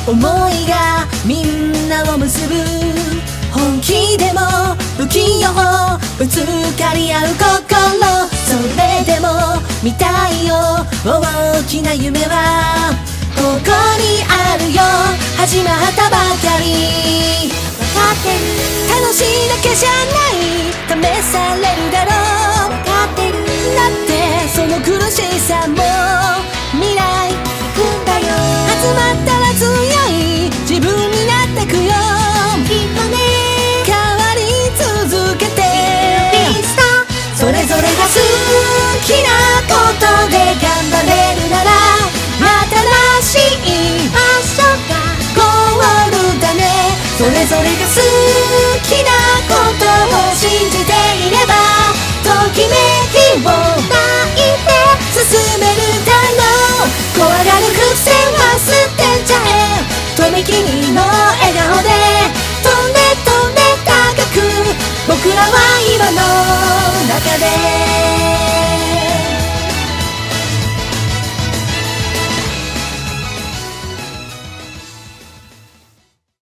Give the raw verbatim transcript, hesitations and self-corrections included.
思いがみんなを結ぶ。本気でも不器用ぶつかり合う心、それでも見たいよ大きな夢はここにあるよ。始まったばかり。分かってる。楽しいだけじゃない試されるだろう。分かってる。だってその苦しさも未来行くんだよ。集まったら強い自分になってくよ。きっとね変わり続けて。それぞれが好きなことで頑張れるなら新しい場所がゴールだね。それぞれが好き